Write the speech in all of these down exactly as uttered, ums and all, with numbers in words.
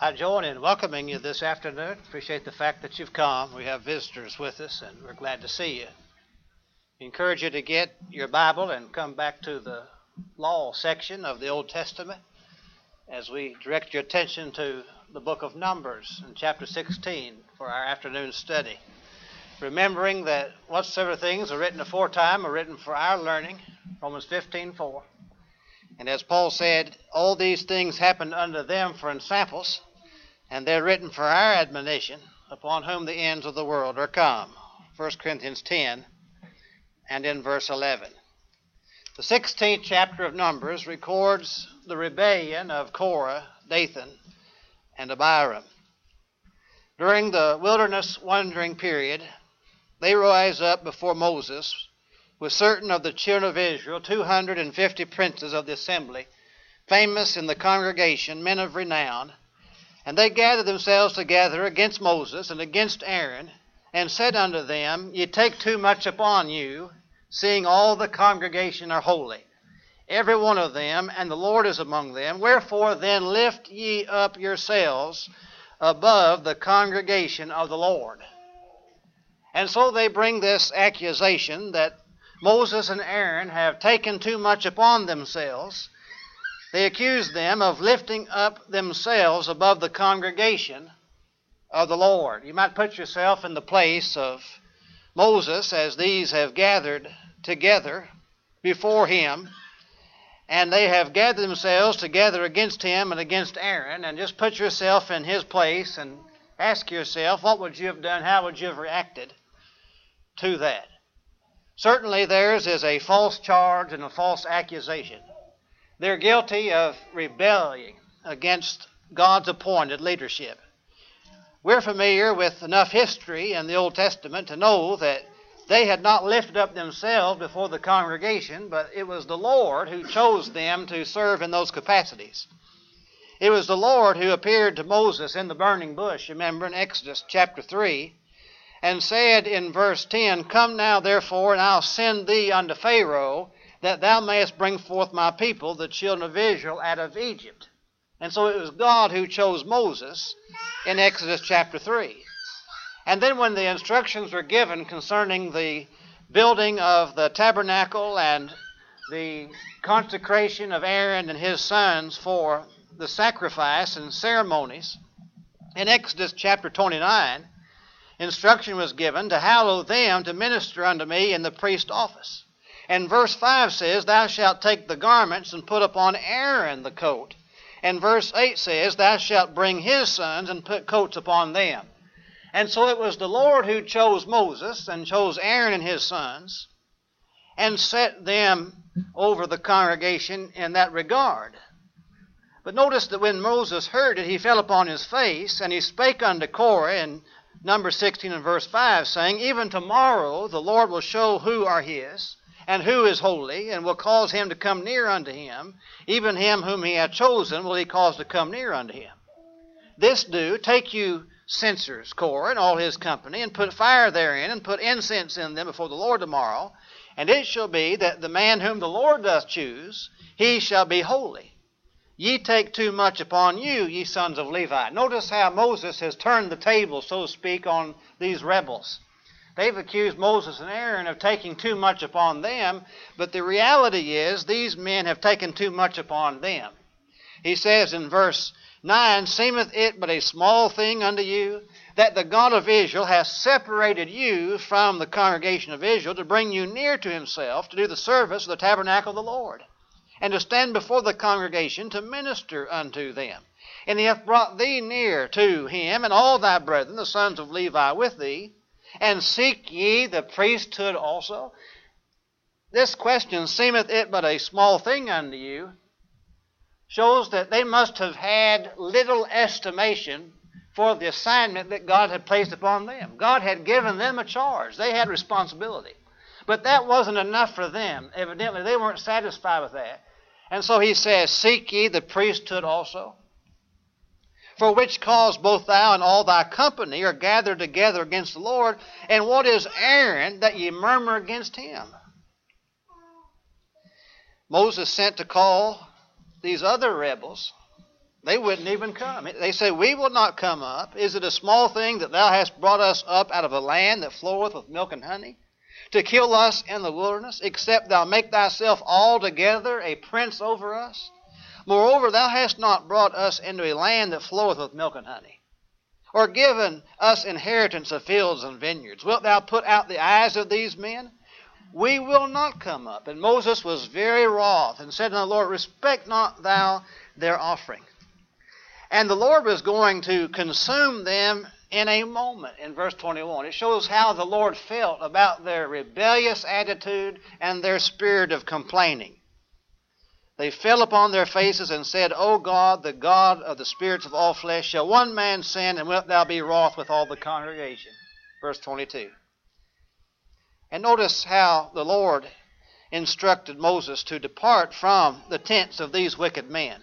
I join in welcoming you this afternoon. Appreciate the fact that you've come. We have visitors with us, and we're glad to see you. Encourage you to get your Bible and come back to the law section of the Old Testament as we direct your attention to the book of Numbers in chapter sixteen for our afternoon study. Remembering that whatsoever things are written aforetime are written for our learning, Romans fifteen four. And as Paul said, all these things happened unto them for ensamples, and they're written for our admonition, upon whom the ends of the world are come. First Corinthians ten and in verse eleven. The sixteenth chapter of Numbers records the rebellion of Korah, Dathan, and Abiram. During the wilderness wandering period, they rise up before Moses with certain of the children of Israel, two hundred fifty princes of the assembly, famous in the congregation, men of renown. And they gathered themselves together against Moses and against Aaron, and said unto them, Ye take too much upon you, seeing all the congregation are holy, every one of them, and the Lord is among them. Wherefore then lift ye up yourselves above the congregation of the Lord. And so they bring this accusation that Moses and Aaron have taken too much upon themselves. They accuse them of lifting up themselves above the congregation of the Lord. You might put yourself in the place of Moses as these have gathered together before him, and they have gathered themselves together against him and against Aaron, and just put yourself in his place and ask yourself, what would you have done? How would you have reacted to that? Certainly theirs is a false charge and a false accusation. They're guilty of rebelling against God's appointed leadership. We're familiar with enough history in the Old Testament to know that they had not lifted up themselves before the congregation, but it was the Lord who chose them to serve in those capacities. It was the Lord who appeared to Moses in the burning bush, remember in Exodus chapter three, and said in verse ten, Come now therefore, and I'll send thee unto Pharaoh, that thou mayest bring forth my people, the children of Israel, out of Egypt. And so it was God who chose Moses in Exodus chapter three. And then when the instructions were given concerning the building of the tabernacle and the consecration of Aaron and his sons for the sacrifice and ceremonies, in Exodus chapter twenty-nine, instruction was given to hallow them to minister unto me in the priest office. And verse five says, Thou shalt take the garments and put upon Aaron the coat. And verse eight says, Thou shalt bring his sons and put coats upon them. And so it was the Lord who chose Moses and chose Aaron and his sons and set them over the congregation in that regard. But notice that when Moses heard it, he fell upon his face, and he spake unto Korah in Numbers sixteen and verse five, saying, Even tomorrow the Lord will show who are his, and who is holy, and will cause him to come near unto him. Even him whom he hath chosen will he cause to come near unto him. This do, take you censers, Korah, and all his company, and put fire therein, and put incense in them before the Lord tomorrow. And it shall be that the man whom the Lord doth choose, he shall be holy. Ye take too much upon you, ye sons of Levi. Notice how Moses has turned the table, so to speak, on these rebels. They've accused Moses and Aaron of taking too much upon them, but the reality is these men have taken too much upon them. He says in verse nine, Seemeth it but a small thing unto you, that the God of Israel hath separated you from the congregation of Israel to bring you near to himself, to do the service of the tabernacle of the Lord, and to stand before the congregation to minister unto them. And he hath brought thee near to him, and all thy brethren, the sons of Levi, with thee. And seek ye the priesthood also? This question, seemeth it but a small thing unto you, shows that they must have had little estimation for the assignment that God had placed upon them. God had given them a charge. They had responsibility. But that wasn't enough for them. Evidently, they weren't satisfied with that. And so he says, Seek ye the priesthood also? For which cause both thou and all thy company are gathered together against the Lord. And what is Aaron that ye murmur against him? Moses sent to call these other rebels They wouldn't even come. They say, we will not come up. Is it a small thing that thou hast brought us up out of a land that floweth with milk and honey, to kill us in the wilderness, except thou make thyself altogether a prince over us? Moreover, thou hast not brought us into a land that floweth with milk and honey, or given us inheritance of fields and vineyards. Wilt thou put out the eyes of these men? We will not come up. And Moses was very wroth, and said unto the Lord, respect not thou their offering. And the Lord was going to consume them in a moment, in verse twenty-one. It shows how the Lord felt about their rebellious attitude and their spirit of complaining. They fell upon their faces and said, O God, the God of the spirits of all flesh, shall one man sin, and wilt thou be wroth with all the congregation? Verse twenty-two. And notice how the Lord instructed Moses to depart from the tents of these wicked men.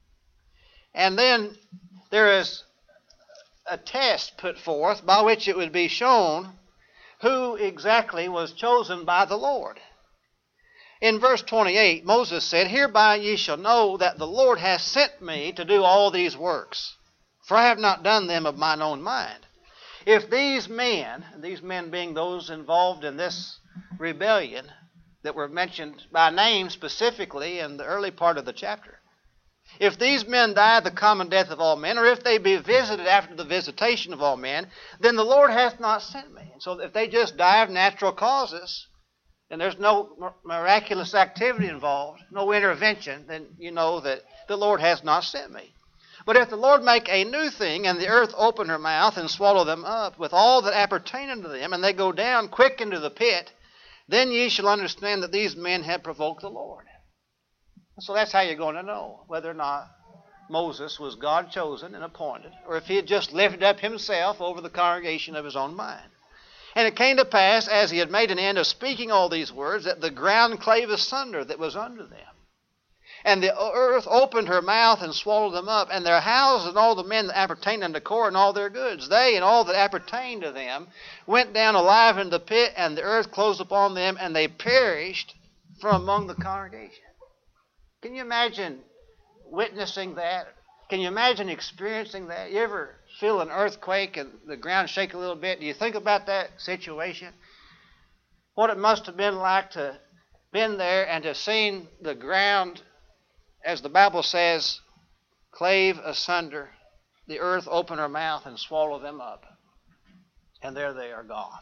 And then there is a test put forth by which it would be shown who exactly was chosen by the Lord. In verse twenty-eight, Moses said, hereby ye shall know that the Lord hath sent me to do all these works, for I have not done them of mine own mind. If these men, these men being those involved in this rebellion that were mentioned by name specifically in the early part of the chapter, if these men die the common death of all men, or if they be visited after the visitation of all men, then the Lord hath not sent me. And so if they just die of natural causes, and there's no miraculous activity involved, no intervention, then you know that the Lord has not sent me. But if the Lord make a new thing, and the earth open her mouth and swallow them up with all that appertain unto them, and they go down quick into the pit, then ye shall understand that these men have provoked the Lord. So that's how you're going to know whether or not Moses was God chosen and appointed, or if he had just lifted up himself over the congregation of his own mind. And it came to pass, as he had made an end of speaking all these words, that the ground clave asunder that was under them. And the earth opened her mouth and swallowed them up, and their houses and all the men that appertained unto Korah and all their goods. They and all that appertained to them went down alive into the pit, and the earth closed upon them, and they perished from among the congregation. Can you imagine witnessing that? Can you imagine experiencing that? You ever feel an earthquake and the ground shake a little bit? Do you think about that situation? What it must have been like to have been there and to have seen the ground, as the Bible says, clave asunder, the earth open her mouth and swallow them up. And there they are gone.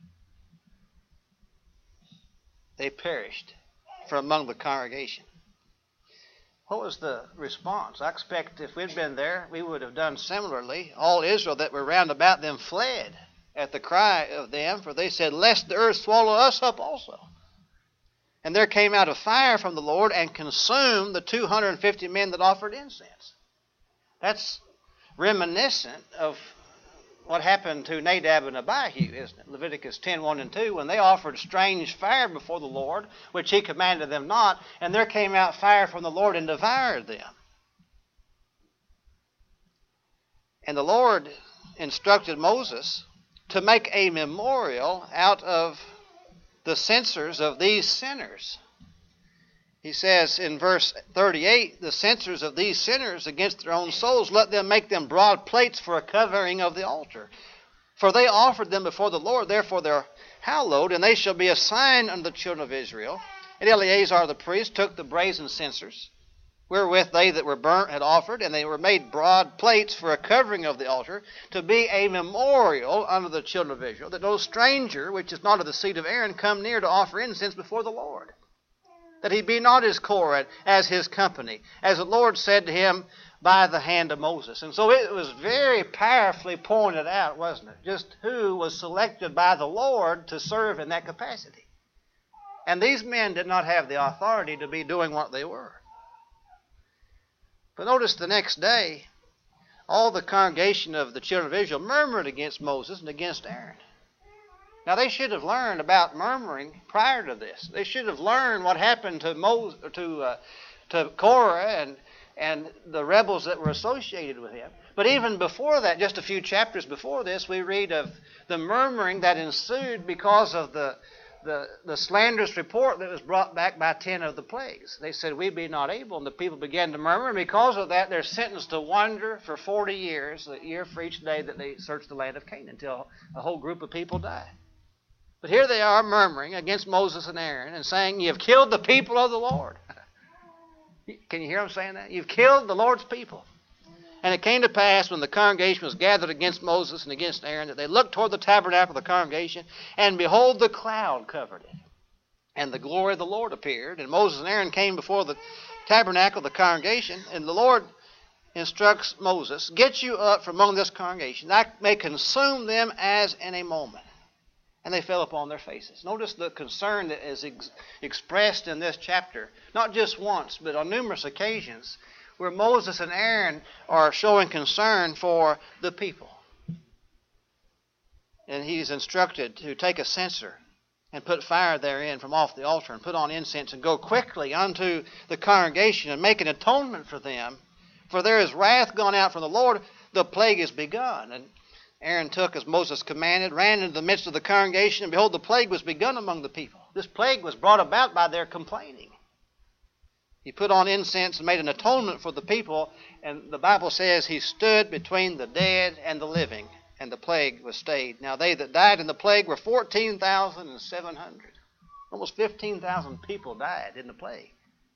They perished from among the congregation. What was the response? I expect if we'd been there, we would have done similarly. All Israel that were round about them fled at the cry of them, for they said, lest the earth swallow us up also. And there came out a fire from the Lord and consumed the two hundred fifty men that offered incense. That's reminiscent of what happened to Nadab and Abihu, isn't it? Leviticus ten, one and two, when they offered strange fire before the Lord, which he commanded them not, and there came out fire from the Lord and devoured them. And the Lord instructed Moses to make a memorial out of the censers of these sinners. He says in verse thirty-eight, the censers of these sinners against their own souls, let them make them broad plates for a covering of the altar. For they offered them before the Lord, therefore they're hallowed, and they shall be a sign unto the children of Israel. And Eleazar the priest took the brazen censers, wherewith they that were burnt had offered, and they were made broad plates for a covering of the altar, to be a memorial unto the children of Israel, that no stranger, which is not of the seed of Aaron, come near to offer incense before the Lord. That he be not as Korah, as his company, as the Lord said to him by the hand of Moses. And so it was very powerfully pointed out, wasn't it? Just who was selected by the Lord to serve in that capacity. And these men did not have the authority to be doing what they were. But notice the next day, all the congregation of the children of Israel murmured against Moses and against Aaron. Now, they should have learned about murmuring prior to this. They should have learned what happened to Moses, to uh, to Korah and and the rebels that were associated with him. But even before that, just a few chapters before this, we read of the murmuring that ensued because of the the, the slanderous report that was brought back by ten of the plagues. They said, we be not able, and the people began to murmur, and because of that, they're sentenced to wander for forty years, a year for each day that they search the land of Canaan, until a whole group of people die. But here they are murmuring against Moses and Aaron and saying, you have killed the people of the Lord. Can you hear them saying that? You've killed the Lord's people. And it came to pass when the congregation was gathered against Moses and against Aaron that they looked toward the tabernacle of the congregation, and behold, the cloud covered it. And the glory of the Lord appeared. And Moses and Aaron came before the tabernacle of the congregation, and the Lord instructs Moses, get you up from among this congregation, I may consume them as in a moment. And they fell upon their faces. Notice the concern that is ex- expressed in this chapter, not just once, but on numerous occasions, where Moses and Aaron are showing concern for the people. And he's instructed to take a censer and put fire therein from off the altar and put on incense and go quickly unto the congregation and make an atonement for them. For there is wrath gone out from the Lord, the plague is begun. And Aaron took as Moses commanded, ran into the midst of the congregation, and behold, the plague was begun among the people. This plague was brought about by their complaining. He put on incense and made an atonement for the people, and the Bible says he stood between the dead and the living, and the plague was stayed. Now they that died in the plague were fourteen thousand seven hundred. Almost fifteen thousand people died in the plague.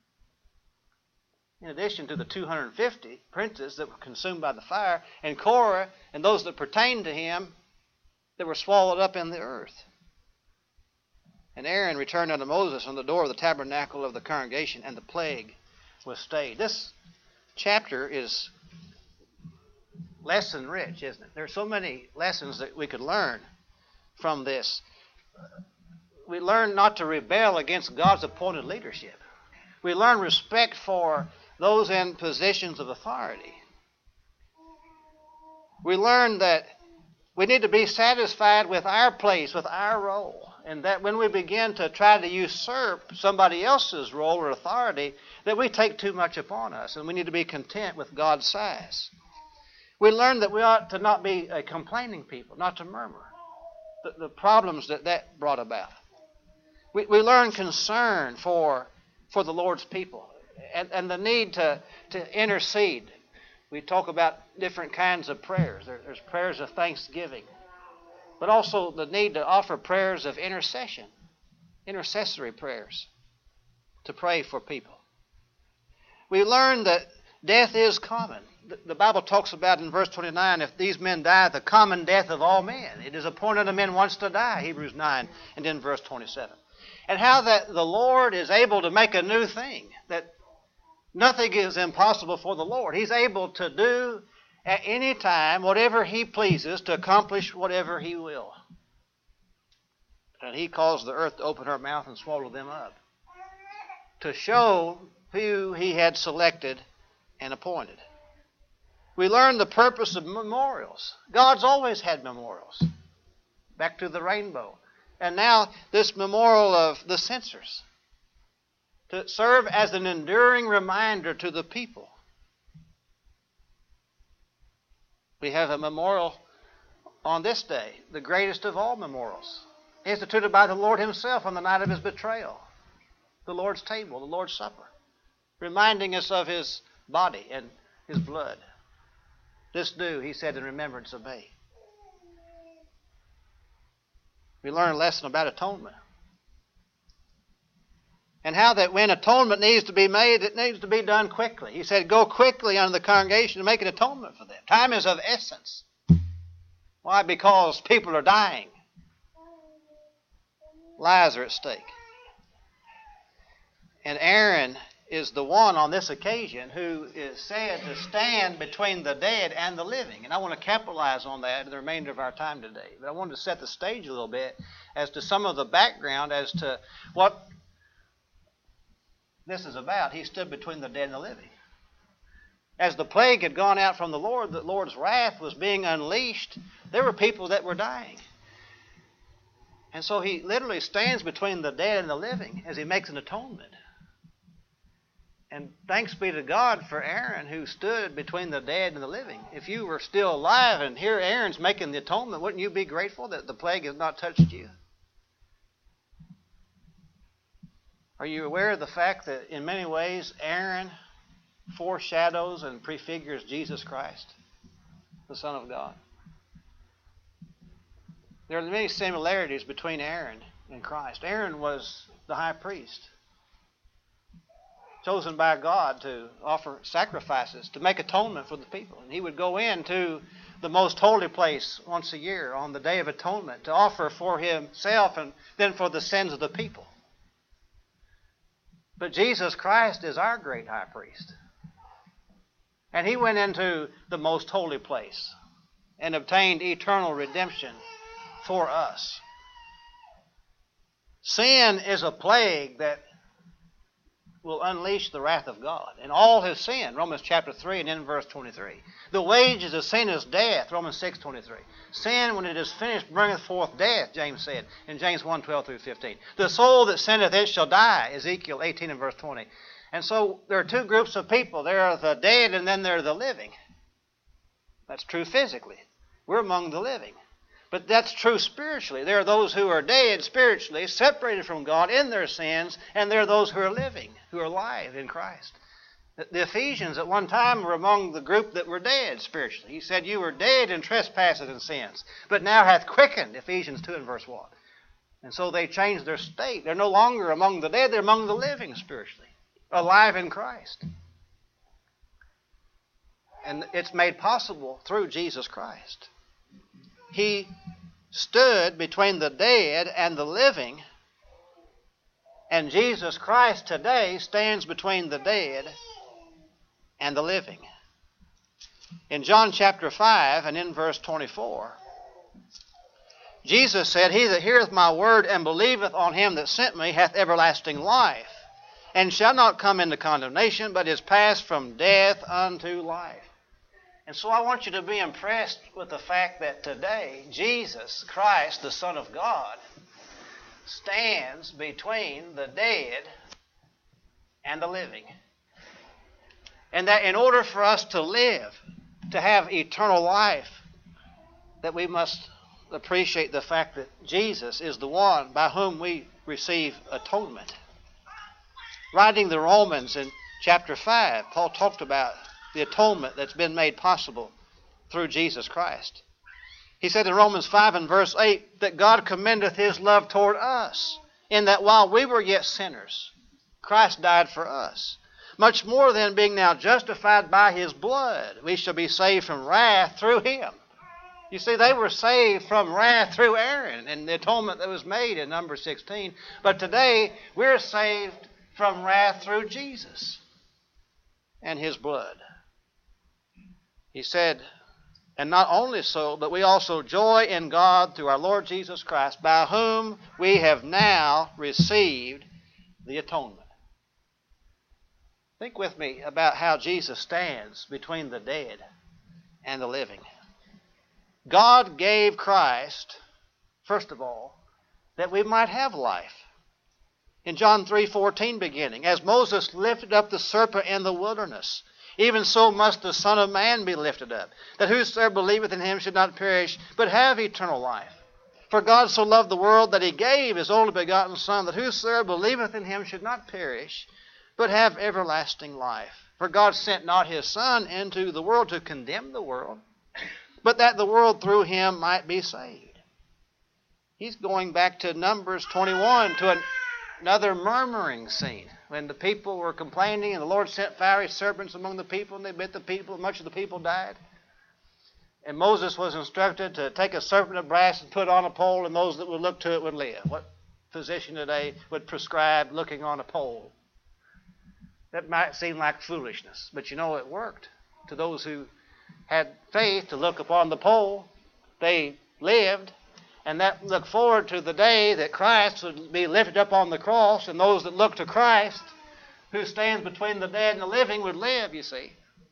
In addition to the two hundred fifty princes that were consumed by the fire, and Korah and those that pertained to him that were swallowed up in the earth. And Aaron returned unto Moses on the door of the tabernacle of the congregation, and the plague was stayed. This chapter is lesson rich, isn't it? There are so many lessons that we could learn from this. We learn not to rebel against God's appointed leadership. We learn respect for those in positions of authority. We learn that we need to be satisfied with our place, with our role. And that when we begin to try to usurp somebody else's role or authority, that we take too much upon us, and we need to be content with God's size. We learn that we ought to not be a complaining people, not to murmur. The, the problems that that brought about. We, we learn concern for, for the Lord's people, and, and the need to, to intercede. We talk about different kinds of prayers. There, there's prayers of thanksgiving, but also the need to offer prayers of intercession, intercessory prayers, to pray for people. We learn that death is common. The Bible talks about in verse twenty-nine, if these men die, the common death of all men. It is appointed unto men once to die, Hebrews nine, and then verse twenty-seven. And how that the Lord is able to make a new thing, that nothing is impossible for the Lord. He's able to do at any time whatever He pleases, to accomplish whatever He will. And He caused the earth to open her mouth and swallow them up, to show who He had selected and appointed. We learn the purpose of memorials. God's always had memorials. Back to the rainbow. And now this memorial of the censers, to serve as an enduring reminder to the people. We have a memorial on this day, the greatest of all memorials, instituted by the Lord Himself on the night of His betrayal, the Lord's table, the Lord's supper, reminding us of His body and His blood. This do, He said, in remembrance of me. We learn a lesson about atonement. And how that when atonement needs to be made, it needs to be done quickly. He said, go quickly unto the congregation and make an atonement for them. Time is of essence. Why? Because people are dying. Lives are at stake. And Aaron is the one on this occasion who is said to stand between the dead and the living. And I want to capitalize on that in the remainder of our time today. But I wanted to set the stage a little bit as to some of the background as to what this is about. He stood between the dead and the living. As the plague had gone out from the Lord, the Lord's wrath was being unleashed. There were people that were dying. And so He literally stands between the dead and the living as He makes an atonement. And thanks be to God for Aaron, who stood between the dead and the living. If you were still alive and here Aaron's making the atonement, wouldn't you be grateful that the plague has not touched you? Are you aware of the fact that in many ways Aaron foreshadows and prefigures Jesus Christ, the Son of God? There are many similarities between Aaron and Christ. Aaron was the high priest, chosen by God to offer sacrifices, to make atonement for the people. And he would go into the most holy place once a year on the Day of Atonement to offer for himself and then for the sins of the people. But Jesus Christ is our great high priest. And he went into the most holy place and obtained eternal redemption for us. Sin is a plague that will unleash the wrath of God. And all have sinned, Romans chapter three and in verse twenty-three. The wages of sin is death, Romans six twenty-three. Sin, when it is finished, bringeth forth death, James said in James one twelve through fifteen. The soul that sinneth, it shall die, Ezekiel eighteen and verse twenty. And so there are two groups of people. There are the dead and then there are the living. That's true physically. We're among the living. But that's true spiritually. There are those who are dead spiritually, separated from God in their sins, and there are those who are living, who are alive in Christ. The Ephesians at one time were among the group that were dead spiritually. He said, you were dead in trespasses and sins, but now hath quickened, Ephesians two and verse one. And so they changed their state. They're no longer among the dead, they're among the living spiritually, alive in Christ. And it's made possible through Jesus Christ. He stood between the dead and the living, and Jesus Christ today stands between the dead and the living. In John chapter five and in verse twenty-four, Jesus said, he that heareth my word and believeth on him that sent me hath everlasting life, and shall not come into condemnation, but is passed from death unto life. And so I want you to be impressed with the fact that today, Jesus Christ, the Son of God, stands between the dead and the living. And that in order for us to live, to have eternal life, that we must appreciate the fact that Jesus is the one by whom we receive atonement. Writing the Romans in chapter five, Paul talked about the atonement that's been made possible through Jesus Christ. He said in Romans five and verse eight that God commendeth his love toward us, in that while we were yet sinners, Christ died for us. Much more then, being now justified by his blood, we shall be saved from wrath through him. You see, they were saved from wrath through Aaron and the atonement that was made in Numbers sixteen. But today, we're saved from wrath through Jesus and his blood. He said, and not only so, but we also joy in God through our Lord Jesus Christ, by whom we have now received the atonement. Think with me about how Jesus stands between the dead and the living. God gave Christ, first of all, that we might have life. In John three fourteen beginning, as Moses lifted up the serpent in the wilderness, even so must the Son of Man be lifted up, that whosoever believeth in him should not perish, but have eternal life. For God so loved the world that he gave his only begotten Son, that whosoever believeth in him should not perish, but have everlasting life. For God sent not his Son into the world to condemn the world, but that the world through him might be saved. He's going back to Numbers twenty-one, to an, another murmuring scene, when the people were complaining and the Lord sent fiery serpents among the people and they bit the people, and much of the people died. And Moses was instructed to take a serpent of brass and put it on a pole, and those that would look to it would live. What physician today would prescribe looking on a pole? That might seem like foolishness, but you know it worked. To those who had faith to look upon the pole, they lived, and that looked forward to the day that Christ would be lifted up on the cross, and those that look to Christ, who stands between the dead and the living, would live, you see.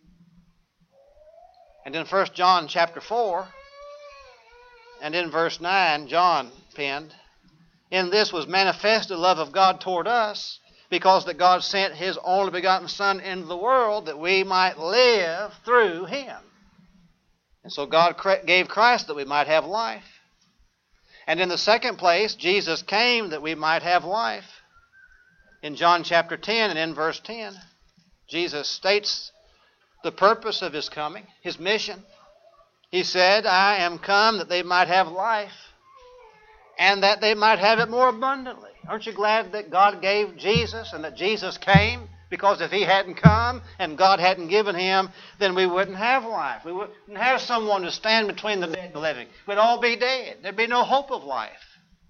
And in First John chapter four, and in verse nine, John penned, in this was manifest the love of God toward us, because that God sent his only begotten Son into the world that we might live through him. And so God gave Christ that we might have life. And in the second place, Jesus came that we might have life. In John chapter ten and in verse ten, Jesus states the purpose of his coming, his mission. He said, I am come that they might have life, and that they might have it more abundantly. Aren't you glad that God gave Jesus and that Jesus came? Because if he hadn't come and God hadn't given him, then we wouldn't have life. We wouldn't have someone to stand between the dead and the living. We'd all be dead. There'd be no hope of life.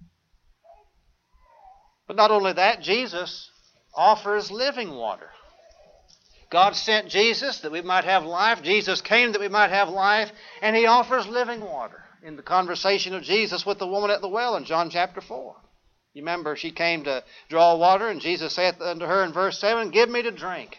But not only that, Jesus offers living water. God sent Jesus that we might have life. Jesus came that we might have life. And he offers living water. In the conversation of Jesus with the woman at the well in John chapter four. You remember she came to draw water, and Jesus saith unto her in verse seven, give me to drink.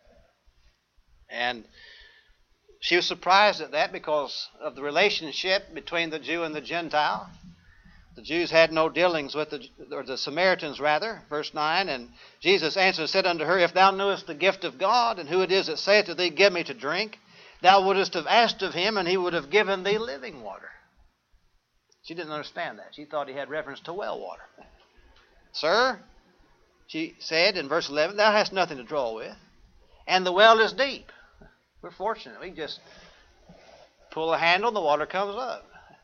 And she was surprised at that because of the relationship between the Jew and the Gentile. The Jews had no dealings with the, or the Samaritans rather, verse nine, and Jesus answered and said unto her, if thou knewest the gift of God, and who it is that saith to thee, give me to drink, thou wouldest have asked of him, and he would have given thee living water. She didn't understand that. She thought he had reference to well water. Sir, she said in verse eleven, thou hast nothing to draw with, and the well is deep. We're fortunate. We can just pull a handle and the water comes up.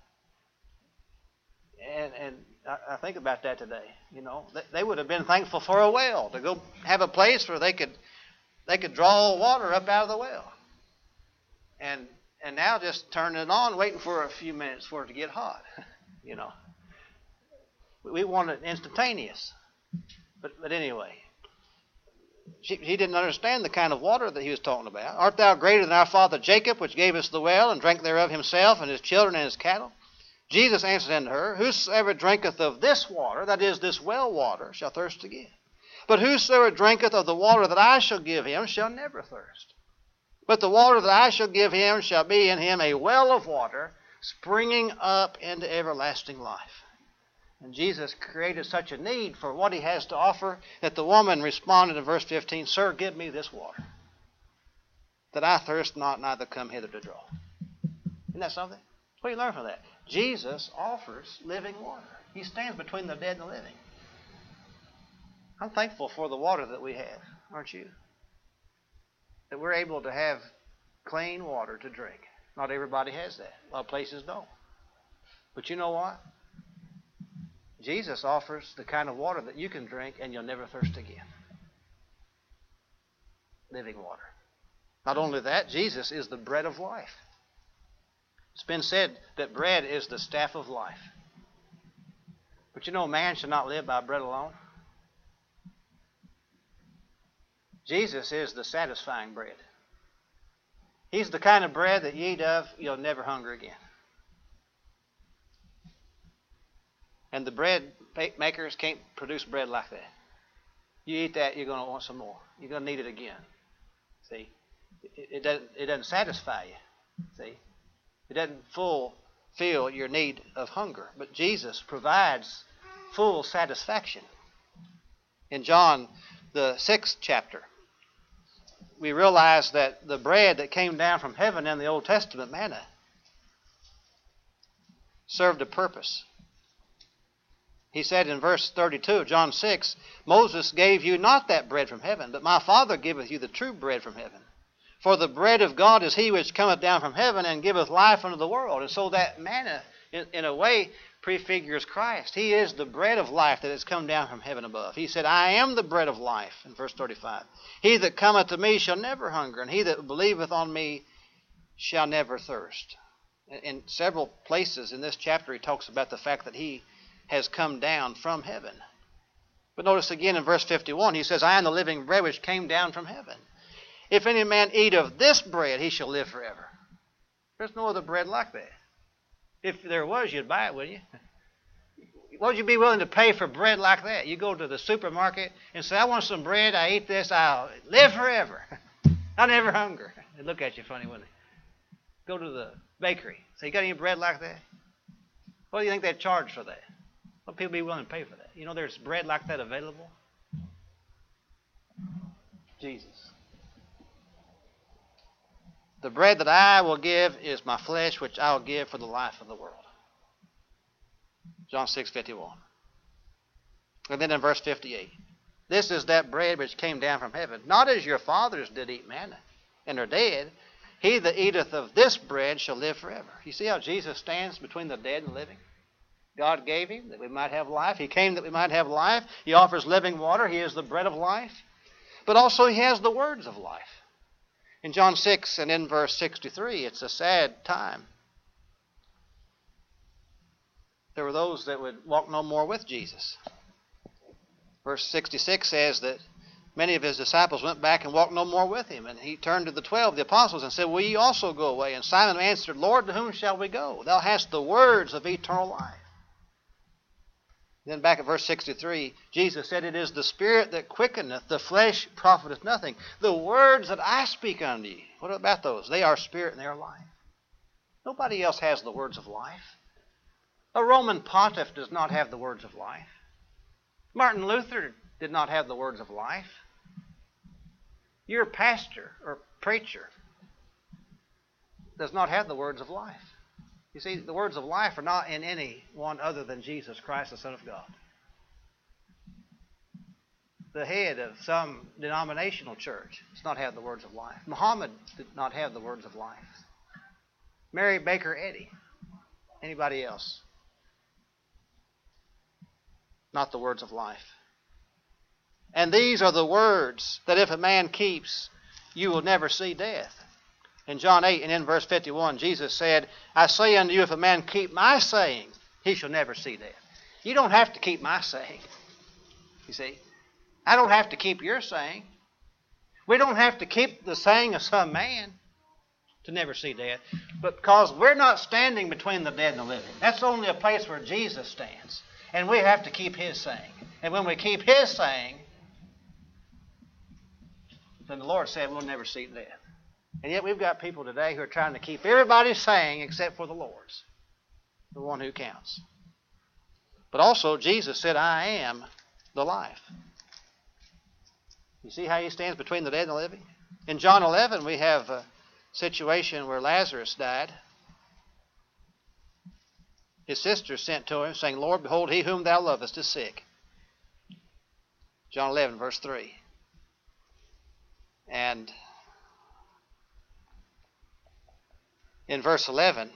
And, and I, I think about that today. You know, they, they would have been thankful for a well, to go have a place where they could they could draw water up out of the well. And and now just turning it on, waiting for a few minutes for it to get hot. You know, we want it instantaneous. But but anyway, she, he didn't understand the kind of water that he was talking about. Art thou greater than our father Jacob, which gave us the well, and drank thereof himself, and his children, and his cattle? Jesus answered unto her, whosoever drinketh of this water, that is, this well water, shall thirst again. But whosoever drinketh of the water that I shall give him shall never thirst. But the water that I shall give him shall be in him a well of water, springing up into everlasting life. And Jesus created such a need for what he has to offer that the woman responded in verse fifteen, sir, give me this water, that I thirst not, neither come hither to draw. Isn't that something? What do you learn from that? Jesus offers living water. He stands between the dead and the living. I'm thankful for the water that we have, aren't you? That we're able to have clean water to drink. Not everybody has that. A lot of places don't. But you know what? Jesus offers the kind of water that you can drink and you'll never thirst again. Living water. Not only that, Jesus is the bread of life. It's been said that bread is the staff of life. But you know, man should not live by bread alone. Jesus is the satisfying bread. He's the kind of bread that you eat of, you'll never hunger again. And the bread makers can't produce bread like that. You eat that, you're going to want some more. You're going to need it again. See? It, it, doesn't, it doesn't satisfy you. See? It doesn't fulfill your need of hunger. But Jesus provides full satisfaction. In John, the sixth chapter, we realize that the bread that came down from heaven in the Old Testament, manna, served a purpose. He said in verse thirty-two of John six, Moses gave you not that bread from heaven, but my Father giveth you the true bread from heaven. For the bread of God is he which cometh down from heaven and giveth life unto the world. And so that manna, in, in a way, prefigures Christ. He is the bread of life that has come down from heaven above. He said, I am the bread of life, in verse thirty-five. He that cometh to me shall never hunger, and he that believeth on me shall never thirst. In several places in this chapter, he talks about the fact that he has come down from heaven. But notice again in verse fifty-one, he says, I am the living bread which came down from heaven. If any man eat of this bread, he shall live forever. There's no other bread like that. If there was, you'd buy it, wouldn't you? What would you be willing to pay for bread like that? You go to the supermarket and say, I want some bread, I eat this, I'll live forever. I'll never hunger. They'd look at you funny, wouldn't they? Go to the bakery. Say, you got any bread like that? What do you think they'd charge for that? What would people be willing to pay for that? You know there's bread like that available? Jesus. The bread that I will give is my flesh, which I will give for the life of the world. John six fifty-one. And then in verse fifty-eight. This is that bread which came down from heaven, not as your fathers did eat manna, and are dead. He that eateth of this bread shall live forever. You see how Jesus stands between the dead and the living? God gave him that we might have life. He came that we might have life. He offers living water. He is the bread of life. But also he has the words of life. In John six and in verse sixty-three, it's a sad time. There were those that would walk no more with Jesus. Verse sixty-six says that many of his disciples went back and walked no more with him. And he turned to the twelve, the apostles, and said, will ye also go away? And Simon answered, Lord, to whom shall we go? Thou hast the words of eternal life. Then back at verse sixty-three, Jesus said, it is the Spirit that quickeneth, the flesh profiteth nothing. The words that I speak unto you, what about those? They are spirit and they are life. Nobody else has the words of life. A Roman pontiff does not have the words of life. Martin Luther did not have the words of life. Your pastor or preacher does not have the words of life. You see, the words of life are not in any one other than Jesus Christ, the Son of God. The head of some denominational church does not have the words of life. Muhammad did not have the words of life. Mary Baker Eddy, anybody else? Not the words of life. And these are the words that if a man keeps, you will never see death. In John eight and in verse fifty-one, Jesus said, I say unto you, if a man keep my saying, he shall never see death. You don't have to keep my saying. You see, I don't have to keep your saying. We don't have to keep the saying of some man to never see death. But because we're not standing between the dead and the living. That's only a place where Jesus stands. And we have to keep his saying. And when we keep his saying, then the Lord said we'll never see death. And yet we've got people today who are trying to keep everybody's saying except for the Lord's, the one who counts. But also Jesus said, I am the life. You see how he stands between the dead and the living? In John eleven we have a situation where Lazarus died. His sister sent to him, saying, Lord, behold, he whom thou lovest is sick. John eleven, verse three. And in verse eleven,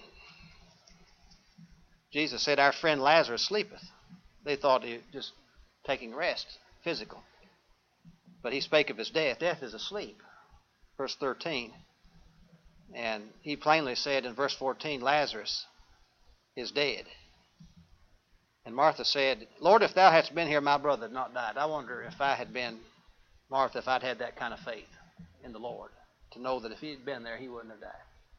Jesus said, our friend Lazarus sleepeth. They thought he was just taking rest, physical. But he spake of his death. Death is asleep. Verse thirteen. And he plainly said in verse fourteen, Lazarus is dead. And Martha said, Lord, if thou hadst been here, my brother had not died. I wonder if I had been Martha, if I'd had that kind of faith in the Lord, to know that if he had been there, he wouldn't have died.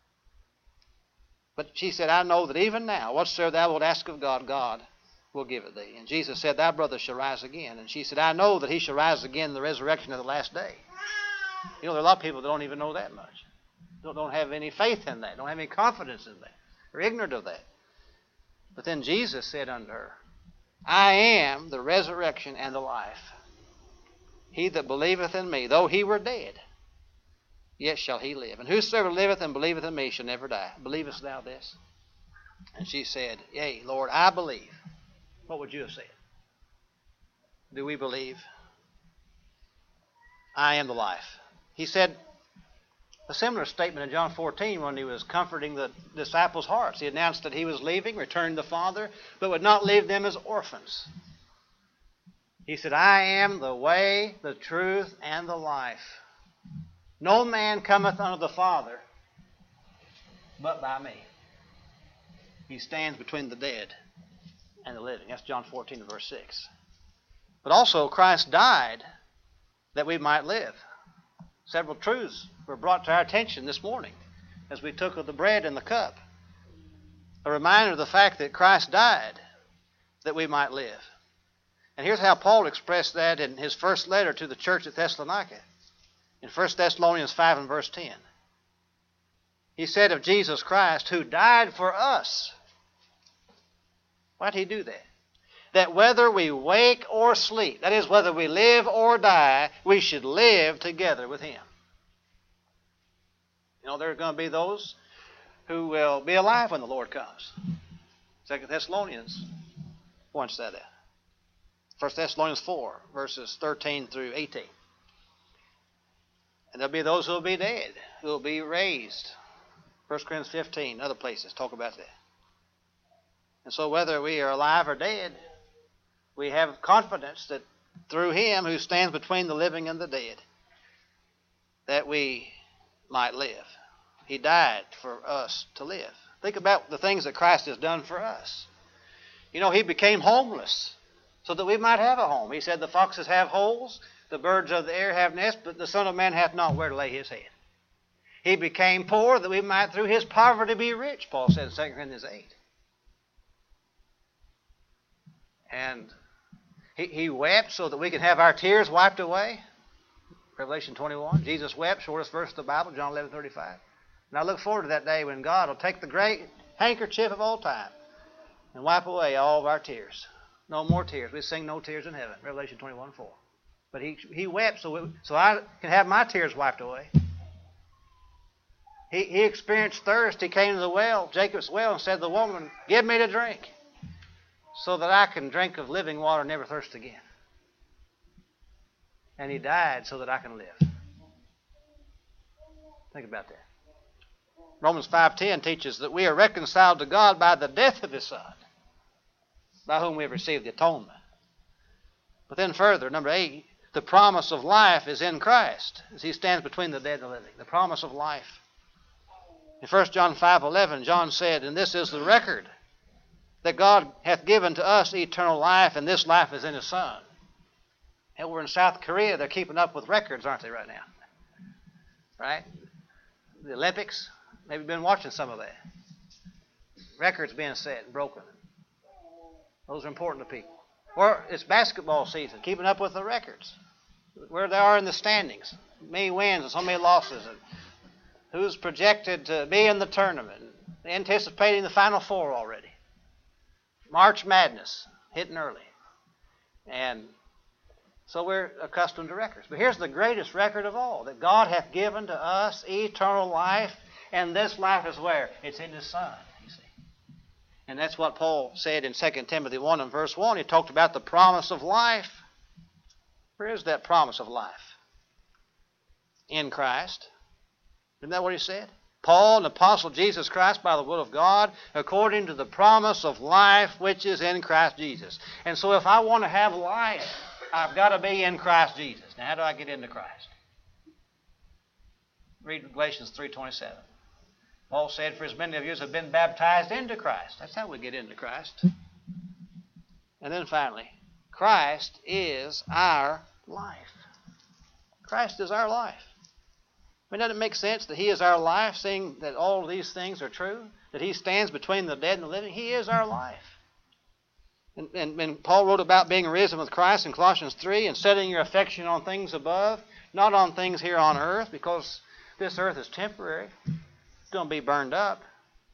But she said, I know that even now, whatsoever thou wilt ask of God, God will give it thee. And Jesus said, thy brother shall rise again. And she said, I know that he shall rise again in the resurrection of the last day. You know, there are a lot of people that don't even know that much. Don't, don't have any faith in that. Don't have any confidence in that. They're ignorant of that. But then Jesus said unto her, I am the resurrection and the life. He that believeth in me, though he were dead, yet shall he live. And whosoever liveth and believeth in me shall never die. Believest thou this? And she said, yea, Lord, I believe. What would you have said? Do we believe? I am the life. He said a similar statement in John fourteen when he was comforting the disciples' hearts. He announced that he was leaving, returning to the Father, but would not leave them as orphans. He said, I am the way, the truth, and the life. No man cometh unto the Father but by me. He stands between the dead and the living. That's John fourteen, verse six. But also Christ died that we might live. Several truths were brought to our attention this morning as we took of the bread and the cup. A reminder of the fact that Christ died that we might live. And here's how Paul expressed that in his first letter to the church at Thessalonica. In First Thessalonians five and verse ten. He said of Jesus Christ, who died for us. Why did he do that? That whether we wake or sleep, that is, whether we live or die, we should live together with him. You know, there are going to be those who will be alive when the Lord comes. Second Thessalonians points that out. First Thessalonians four, verses thirteen through eighteen. And there'll be those who will be dead, who will be raised. First Corinthians fifteen, other places talk about that. And so whether we are alive or dead, we have confidence that through him who stands between the living and the dead, that we might live. He died for us to live. Think about the things that Christ has done for us. You know, he became homeless so that we might have a home. He said the foxes have holes, the birds of the air have nests, but the Son of Man hath not where to lay his head. He became poor that we might through his poverty be rich, Paul said in Second Corinthians eight. And he, he wept so that we could have our tears wiped away. Revelation twenty-one. Jesus wept, shortest verse of the Bible, John eleven thirty-five. And I look forward to that day when God will take the great handkerchief of all time and wipe away all of our tears. No more tears. We sing no tears in heaven. Revelation twenty-one four. But he, he wept so, we, so I can have my tears wiped away. He, he experienced thirst. He came to the well, Jacob's well, and said to the woman, give me to drink so that I can drink of living water and never thirst again. And he died so that I can live. Think about that. Romans five ten teaches that we are reconciled to God by the death of his Son, by whom we have received the atonement. But then further, number eight, the promise of life is in Christ, as he stands between the dead and the living. The promise of life. In First John five eleven, John said, and this is the record, that God hath given to us eternal life, and this life is in his Son. And we're in South Korea, they're keeping up with records, aren't they, right now? Right? The Olympics, maybe you've been watching some of that. Records being set and broken. Those are important to people. Or it's basketball season, keeping up with the records. Where they are in the standings. Many wins and so many losses. And who's projected to be in the tournament. Anticipating the Final Four already. March Madness, hitting early. And so we're accustomed to records. But here's the greatest record of all, that God hath given to us eternal life, and this life is where? It's in his Son, you see. And that's what Paul said in Second Timothy one and verse one. He talked about the promise of life. Where is that promise of life? In Christ. Isn't that what he said? Paul, an apostle of Jesus Christ by the will of God, according to the promise of life which is in Christ Jesus. And so if I want to have life, I've got to be in Christ Jesus. Now, how do I get into Christ? Read Galatians three twenty-seven. Paul said, for as many of you as have been baptized into Christ. That's how we get into Christ. And then finally, Christ is our life. Christ is our life. I mean, doesn't it make sense that he is our life, seeing that all of these things are true? That he stands between the dead and the living? He is our life. And, and, and Paul wrote about being risen with Christ in Colossians three and setting your affection on things above, not on things here on earth, because this earth is temporary. It's going to be burned up.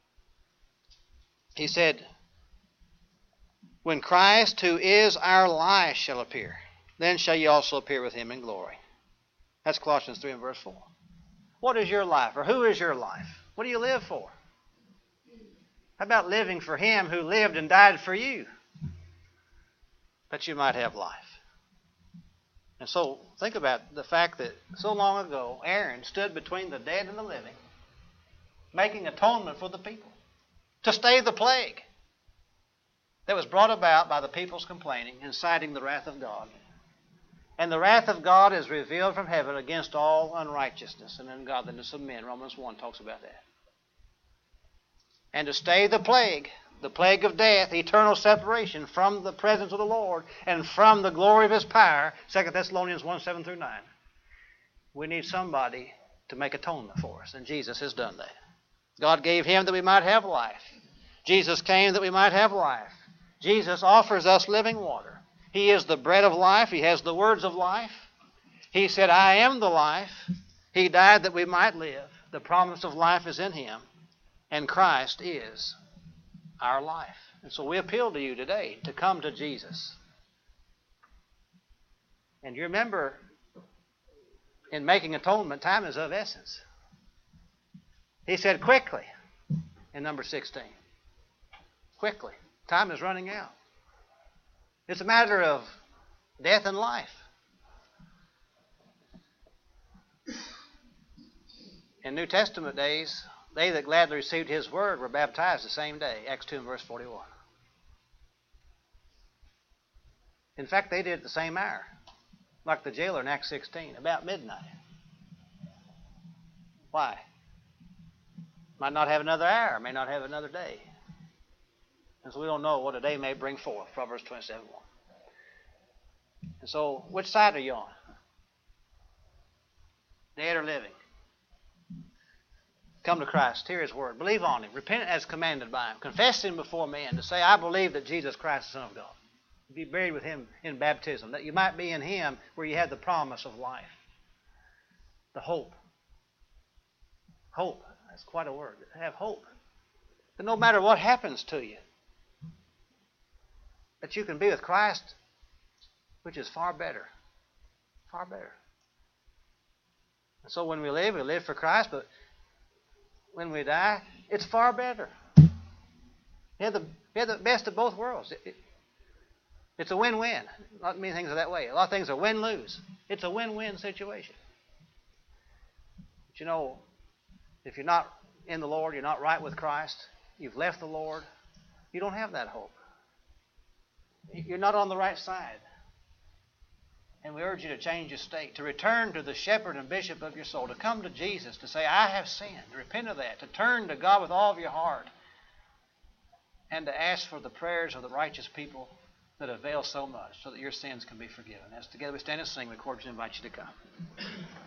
He said, when Christ, who is our life, shall appear, then shall ye also appear with him in glory. That's Colossians three and verse four. What is your life? Or who is your life? What do you live for? How about living for him who lived and died for you, that you might have life? And so think about the fact that so long ago, Aaron stood between the dead and the living, making atonement for the people, to stay the plague that was brought about by the people's complaining, inciting the wrath of God. And the wrath of God is revealed from heaven against all unrighteousness and ungodliness of men. Romans one talks about that. And to stay the plague, the plague of death, eternal separation from the presence of the Lord and from the glory of his power, Second Thessalonians one, seven through nine. We need somebody to make atonement for us, and Jesus has done that. God gave him that we might have life. Jesus came that we might have life. Jesus offers us living water. He is the bread of life. He has the words of life. He said, I am the life. He died that we might live. The promise of life is in him, and Christ is our life. And so we appeal to you today to come to Jesus. And you remember, in making atonement, time is of essence. He said, quickly, in number sixteen. Quickly. Time is running out. It's a matter of death and life. In New Testament days, they that gladly received his word were baptized the same day. Acts two and verse forty-one. In fact, they did it the same hour, like the jailer in Acts sixteen, about midnight. Why? Might not have another hour, may not have another day. And so we don't know what a day may bring forth. Proverbs twenty-seven one. And so, which side are you on? Dead or living? Come to Christ, hear his word, believe on him, repent as commanded by him, confess him before men, to say, I believe that Jesus Christ is the Son of God. Be buried with him in baptism, that you might be in him where you have the promise of life. The hope. Hope. That's quite a word. Have hope. That no matter what happens to you, that you can be with Christ, which is far better. Far better. And so when we live, we live for Christ, but when we die, it's far better. You have the, you have the best of both worlds. It, it, it's a win-win. Not many things are that way. A lot of things are win-lose. It's a win-win situation. But you know, if you're not in the Lord, you're not right with Christ, you've left the Lord, you don't have that hope. You're not on the right side. And we urge you to change your state, to return to the shepherd and bishop of your soul, to come to Jesus, to say, I have sinned, to repent of that, to turn to God with all of your heart, and to ask for the prayers of the righteous people that avail so much, so that your sins can be forgiven. As together we stand and sing, we cordially invite you to come.